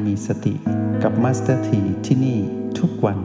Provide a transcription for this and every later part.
มีสติกับมาสเตอร์ทีที่นี่ทุกวัน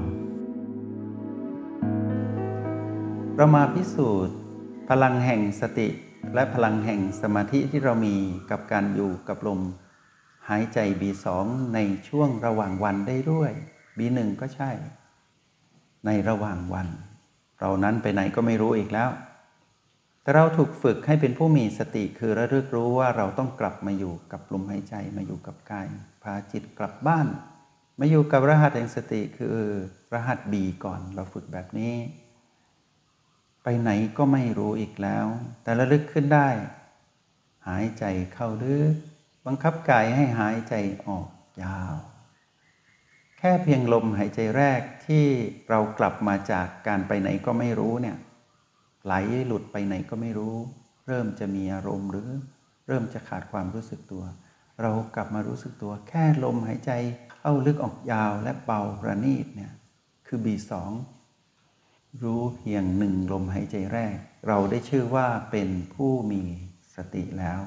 เรามาพิสูจน์พลังแห่งสติและพลังแห่งสมาธิที่เรามีกับการอยู่กับลมหายใจ B2 ในช่วงระหว่างวันได้ด้วย B1 ก็ใช่ในระหว่างวันเรานั้นไปไหนก็ไม่รู้อีกแล้วแต่เราถูกฝึกให้เป็นผู้มีสติคือระลึกรู้ว่าเราต้องกลับมาอยู่กับลมหายใจมาอยู่กับกายพาจิตกลับบ้านมาอยู่กับรหัสแห่งสติคือรหัส B ก่อนเราฝึกแบบนี้ไปไหนก็ไม่รู้อีกแล้วแต่ระลึกขึ้นได้หายใจเข้าลึกบังคับกายให้หายใจออกยาวแค่เพียงลมหายใจแรกที่เรากลับมาจากการไปไหนก็ไม่รู้เนี่ยไหลหลุดไปไหนก็ไม่รู้เริ่มจะมีอารมณ์หรือเริ่มจะขาดความรู้สึกตัวเรากลับมารู้สึกตัวแค่ลมหายใจเข้าลึกออกยาวและเบาประณีตเนี่ยคือ B2 รู้เพียงหนึ่งลมหายใจแรกเราได้ชื่อว่าเป็นผู้มีสติแล้ว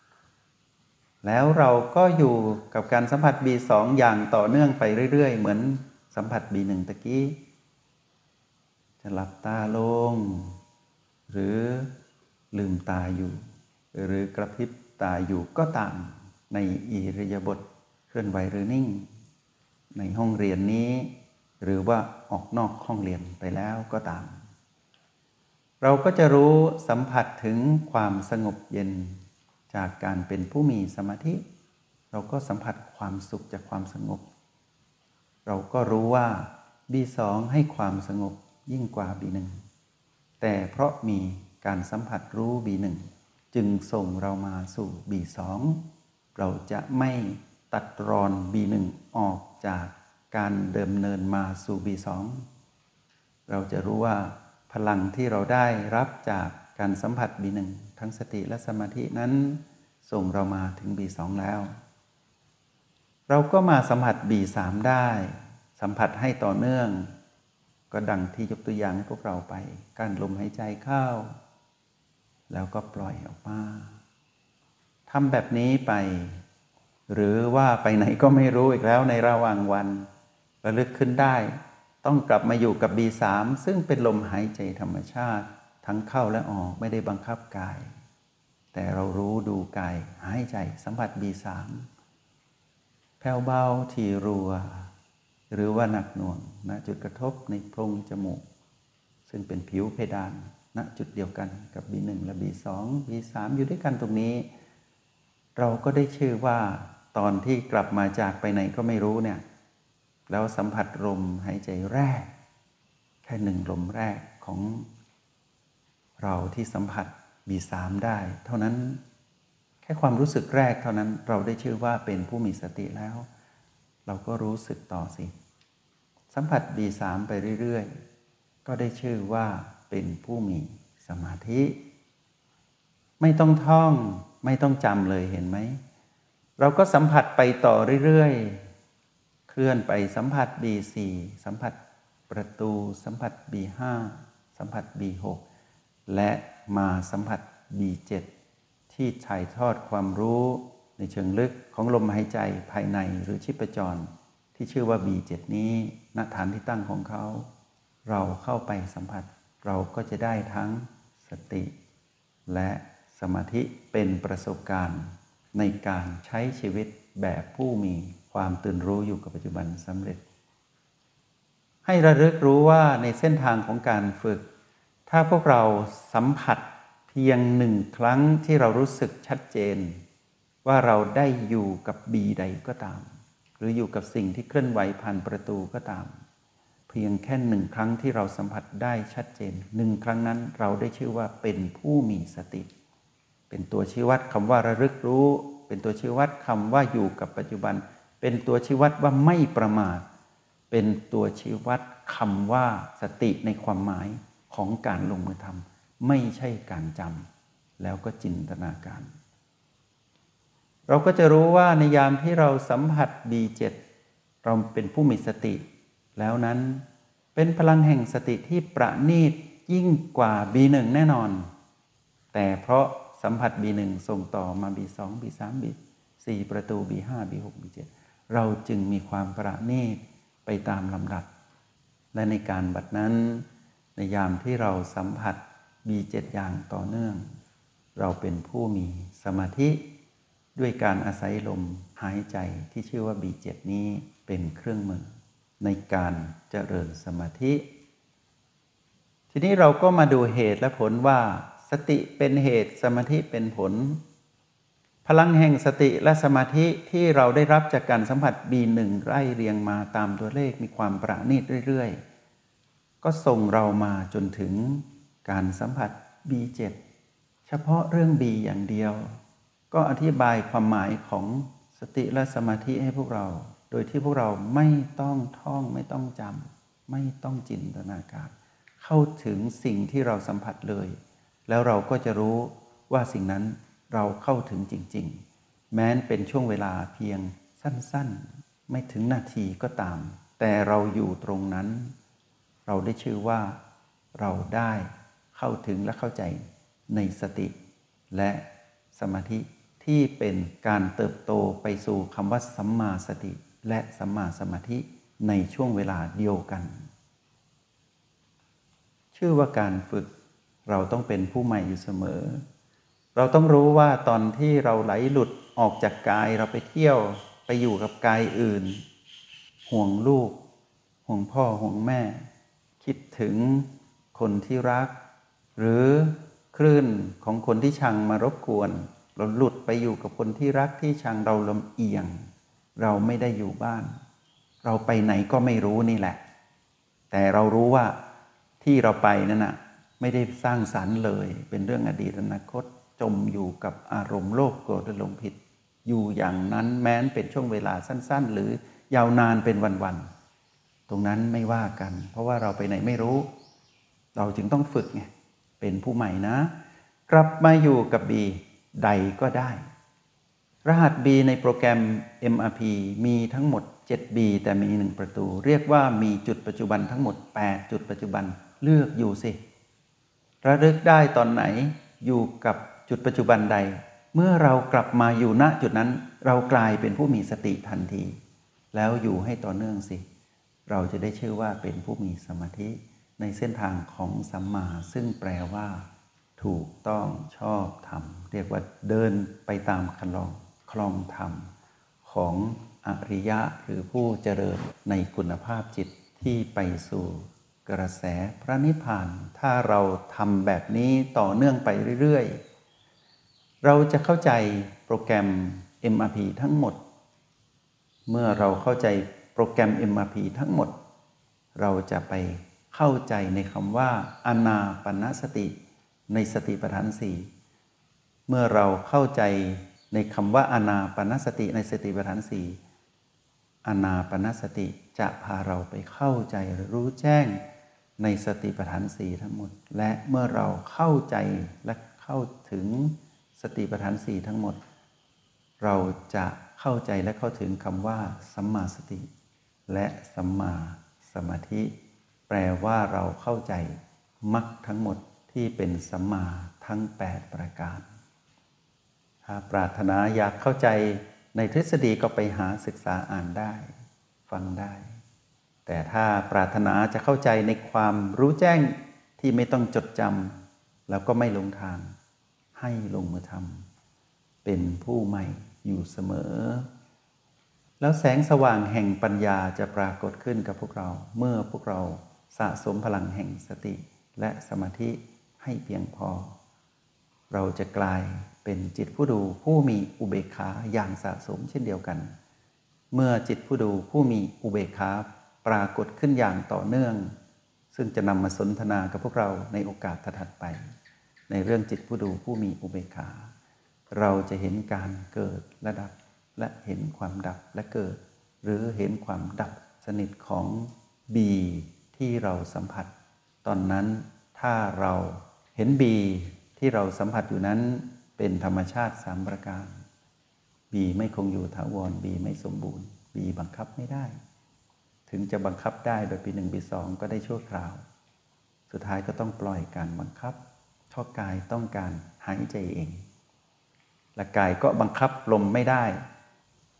เราก็อยู่กับการสัมผัส B2 อย่างต่อเนื่องไปเรื่อยๆเหมือนสัมผัส B1 ตะกี้จะหลับตาลงหรือลืมตาอยู่หรือกระพริบตาอยู่ก็ตามในอิริยาบถเคลื่อนไหวหรือนิ่งในห้องเรียนนี้หรือว่าออกนอกห้องเรียนไปแล้วก็ตามเราก็จะรู้สัมผัสถึงความสงบเย็นจากการเป็นผู้มีสมาธิเราก็สัมผัสความสุขจากความสงบเราก็รู้ว่า B2 ให้ความสงบยิ่งกว่า B1 แต่เพราะมีการสัมผัสรู้ B1 จึงส่งเรามาสู่ B2 เราจะไม่ตัดรอน B1 ออกจากการเดิมเนินมาสู่ B2 เราจะรู้ว่าพลังที่เราได้รับจากการสัมผัส B1 ทั้งสติและสมาธินั้นส่งเรามาถึง B2 แล้วเราก็มาสัมผัส B3 ได้สัมผัสให้ต่อเนื่องก็ดังที่ยกตัวอย่างให้พวกเราไปการลมหายใจเข้าแล้วก็ปล่อยออกมาทำแบบนี้ไปหรือว่าไปไหนก็ไม่รู้อีกแล้วในระหว่างวันระลึกขึ้นได้ต้องกลับมาอยู่กับ B3 ซึ่งเป็นลมหายใจธรรมชาติทั้งเข้าและออกไม่ได้บังคับกายแต่เรารู้ดูกายหายใจสัมผัส B3 แผ่วเบาถี่รัวหรือว่าหนักหน่วงณจุดกระทบในโพรงจมูกซึ่งเป็นผิวเพดานณจุดเดียวกันกับ B1 และ B2 B3 อยู่ด้วยกันตรงนี้เราก็ได้ชื่อว่าตอนที่กลับมาจากไปไหนก็ไม่รู้เนี่ยแล้วสัมผัสลมหายใจแรกแค่หนึ่งลมแรกของเราที่สัมผัส B3 ได้เท่านั้นแค่ความรู้สึกแรกเท่านั้นเราได้ชื่อว่าเป็นผู้มีสติแล้วเราก็รู้สึกต่อสิสัมผัส B3 ไปเรื่อยๆก็ได้ชื่อว่าเป็นผู้มีสมาธิไม่ต้องท่องไม่ต้องจำเลยเห็นไหมเราก็สัมผัสไปต่อเรื่อยๆเคลื่อนไปสัมผัส B4 สัมผัสประตูสัมผัส B5 สัมผัส B6 และมาสัมผัส B7 ที่ถ่ายทอดความรู้ในเชิงลึกของลมหายใจภายในหรือชีพจรที่ชื่อว่า B7 นี้ณฐานที่ตั้งของเขาเราเข้าไปสัมผัสเราก็จะได้ทั้งสติและสมาธิเป็นประสบการณ์ในการใช้ชีวิตแบบผู้มีความตื่นรู้อยู่กับปัจจุบันสำเร็จให้ระลึกรู้ว่าในเส้นทางของการฝึกถ้าพวกเราสัมผัสเพียงหนึ่งครั้งที่เรารู้สึกชัดเจนว่าเราได้อยู่กับ B ใดก็ตามหรืออยู่กับสิ่งที่เคลื่อนไหวผ่านประตูก็ตามเพียงแค่หนึ่งครั้งที่เราสัมผัสได้ชัดเจนหนึ่งครั้งนั้นเราได้ชื่อว่าเป็นผู้มีสติเป็นตัวชี้วัดคำว่าระลึกรู้เป็นตัวชี้วัดคำว่าอยู่กับปัจจุบันเป็นตัวชี้วัดว่าไม่ประมาทเป็นตัวชี้วัดคำว่าสติในความหมายของการลงมือทำไม่ใช่การจำแล้วก็จินตนาการเราก็จะรู้ว่าในยามที่เราสัมผัส B7 เราเป็นผู้มีสติแล้วนั้นเป็นพลังแห่งสติที่ประณีตยิ่งกว่า B1 แน่นอนแต่เพราะสัมผัส B1 ส่งต่อมา B2 B3 B4 ประตู B5 B6 B7 เราจึงมีความประณีตไปตามลำดับและในการบัดนั้นในยามที่เราสัมผัส B7 อย่างต่อเนื่องเราเป็นผู้มีสมาธิด้วยการอาศัยลมหายใจที่ชื่อว่า B7 นี้เป็นเครื่องมือในการเจริญสมาธิทีนี้เราก็มาดูเหตุและผลว่าสติเป็นเหตุสมาธิเป็นผลพลังแห่งสติและสมาธิที่เราได้รับจากการสัมผัส B1 ไล่เรียงมาตามตัวเลขมีความประณีตเรื่อยๆก็ส่งเรามาจนถึงการสัมผัส B7 เฉพาะเรื่อง B อย่างเดียวก็อธิบายความหมายของสติและสมาธิให้พวกเราโดยที่พวกเราไม่ต้องท่องไม่ต้องจำไม่ต้องจินตนาการเข้าถึงสิ่งที่เราสัมผัสเลยแล้วเราก็จะรู้ว่าสิ่งนั้นเราเข้าถึงจริงๆแม้นเป็นช่วงเวลาเพียงสั้นๆไม่ถึงนาทีก็ตามแต่เราอยู่ตรงนั้นเราได้ชื่อว่าเราได้เข้าถึงและเข้าใจในสติและสมาธิที่เป็นการเติบโตไปสู่คำว่าสัมมาสติและสัมมาสมาธิในช่วงเวลาเดียวกันชื่อว่าการฝึกเราต้องเป็นผู้ใหม่อยู่เสมอเราต้องรู้ว่าตอนที่เราไหลหลุดออกจากกายเราไปเที่ยวไปอยู่กับกายอื่นห่วงลูกห่วงพ่อห่วงแม่คิดถึงคนที่รักหรือคลื่นของคนที่ชังมารบกวนเราหลุดไปอยู่กับคนที่รักที่ชังเราลำเอียงเราไม่ได้อยู่บ้านเราไปไหนก็ไม่รู้นี่แหละแต่เรารู้ว่าที่เราไปนั่นน่ะไม่ได้สร้างสรรค์เลยเป็นเรื่องอดีตอนาคตจมอยู่กับอารมณ์โลภโกรธและหลงผิดอยู่อย่างนั้นแม้นเป็นช่วงเวลาสั้นๆหรือยาวนานเป็นวันๆตรงนั้นไม่ว่ากันเพราะว่าเราไปไหนไม่รู้เราจึงต้องฝึกไงเป็นผู้ใหม่นะกลับมาอยู่กับ B ใดก็ได้รหัส B ในโปรแกรม MRP มีทั้งหมด 7B แต่มี1ประตูเรียกว่ามีจุดปัจจุบันทั้งหมด8จุดปัจจุบันเลือกอยู่สิระลึกได้ตอนไหนอยู่กับจุดปัจจุบันใดเมื่อเรากลับมาอยู่ณจุดนั้นเรากลายเป็นผู้มีสติทันทีแล้วอยู่ให้ต่อเนื่องสิเราจะได้ชื่อว่าเป็นผู้มีสมาธิในเส้นทางของสัมมาซึ่งแปลว่าถูกต้องชอบธรรมเรียกว่าเดินไปตามคันลองคลองธรรมของอริยะหรือผู้เจริญในคุณภาพจิตที่ไปสู่กระแสพระนิพพานถ้าเราทำแบบนี้ต่อเนื่องไปเรื่อยๆเราจะเข้าใจโปรแกรม MRP ทั้งหมดเมื่อเราเข้าใจโปรแกรม MRP ทั้งหมดเราจะไปเข้าใจในคำว่าอานาปานสติในสติปัฏฐานสี่เมื่อเราเข้าใจในคำว่าอานาปานสติในสติปัฏฐานสี่อานาปานสติจะพาเราไปเข้าใจหรือรู้แจ้งในสติปัฏฐานสี่ทั้งหมดและเมื่อเราเข้าใจและเข้าถึงสติปัฏฐานสี่ทั้งหมดเราจะเข้าใจและเข้าถึงคำว่าสัมมาสติและสัมมาสมาธิแปลว่าเราเข้าใจมรรคทั้งหมดที่เป็นสัมมาทั้ง8ประการถ้าปรารถนาอยากเข้าใจในทฤษฎีก็ไปหาศึกษาอ่านได้ฟังได้แต่ถ้าปรารถนาจะเข้าใจในความรู้แจ้งที่ไม่ต้องจดจำแล้วก็ไม่หลงทางให้ลงมือทำเป็นผู้ใหม่อยู่เสมอแล้วแสงสว่างแห่งปัญญาจะปรากฏขึ้นกับพวกเราเมื่อพวกเราสะสมพลังแห่งสติและสมาธิให้เพียงพอเราจะกลายเป็นจิตผู้ดูผู้มีอุเบกขาอย่างสะสมเช่นเดียวกันเมื่อจิตผู้ดูผู้มีอุเบกขาปรากฏขึ้นอย่างต่อเนื่องซึ่งจะนำมาสนทนากับพวกเราในโอกาสถัดไปในเรื่องจิตผู้ดูผู้มีอุเบกขาเราจะเห็นการเกิดและดับและเห็นความดับและเกิดหรือเห็นความดับสนิทของบีที่เราสัมผัสตอนนั้นถ้าเราเห็นบีที่เราสัมผัสอยู่นั้นเป็นธรรมชาติ3ประการบีไม่คงอยู่ถาวรบีไม่สมบูรณ์บีบังคับไม่ได้ถึงจะบังคับได้โดยปี1ปี2ก็ได้ชั่วคราวสุดท้ายก็ต้องปล่อยการบังคับเพราะกายต้องการหายใจเองและกายก็บังคับลมไม่ได้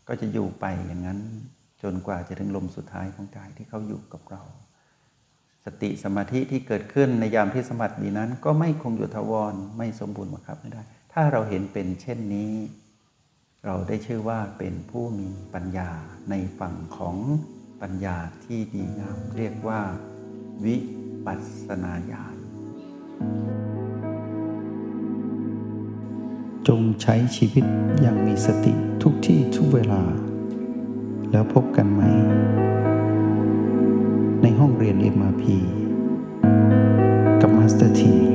ก็จะอยู่ไปอย่างนั้นจนกว่าจะถึงลมสุดท้ายของกายที่เขาอยู่กับเราสติสมาธิที่เกิดขึ้นในยามที่สัมผัสดีนั้นก็ไม่คงอยู่ถาวรไม่สมบูรณ์บังคับไม่ได้ถ้าเราเห็นเป็นเช่นนี้เราได้ชื่อว่าเป็นผู้มีปัญญาในฝั่งของปัญญาที่ดีงามเรียกว่าวิปัสสนาญาณจงใช้ชีวิตอย่างมีสติทุกที่ทุกเวลาแล้วพบกันไหมในห้องเรียน MRP กับมาสเตอร์ที